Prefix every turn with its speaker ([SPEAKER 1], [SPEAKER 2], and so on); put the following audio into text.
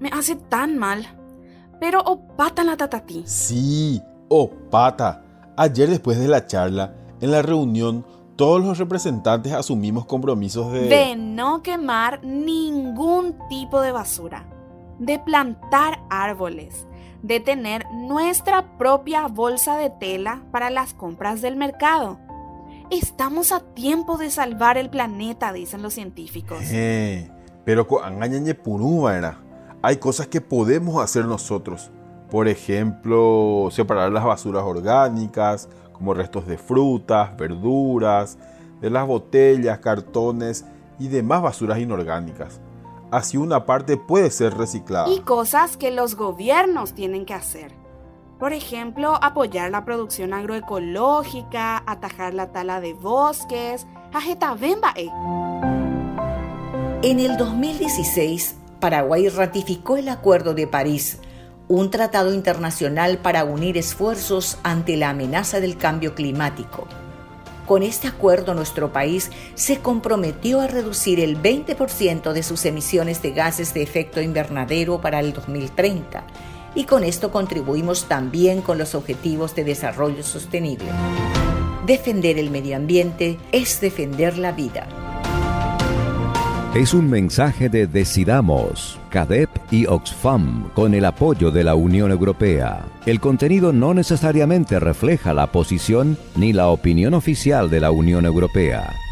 [SPEAKER 1] me hace tan mal. Pero opata la tatati.
[SPEAKER 2] Sí, opata. Ayer después de la charla, en la reunión, todos los representantes asumimos compromisos
[SPEAKER 1] de no quemar ningún tipo de basura, de plantar árboles, de tener nuestra propia bolsa de tela para las compras del mercado. Estamos a tiempo de salvar el planeta, dicen los científicos.
[SPEAKER 2] Pero hay cosas que podemos hacer nosotros. Por ejemplo, separar las basuras orgánicas, como restos de frutas, verduras, de las botellas, cartones y demás basuras inorgánicas. Así una parte puede ser reciclada.
[SPEAKER 1] Y cosas que los gobiernos tienen que hacer. Por ejemplo, apoyar la producción agroecológica, atajar la tala de bosques,
[SPEAKER 3] En el 2016, Paraguay ratificó el Acuerdo de París, un tratado internacional para unir esfuerzos ante la amenaza del cambio climático. Con este acuerdo, nuestro país se comprometió a reducir el 20% de sus emisiones de gases de efecto invernadero para el 2030, y con esto contribuimos también con los Objetivos de Desarrollo Sostenible. Defender el medio ambiente es defender la vida.
[SPEAKER 4] Es un mensaje de Decidamos, CADEP y Oxfam, con el apoyo de la Unión Europea. El contenido no necesariamente refleja la posición ni la opinión oficial de la Unión Europea.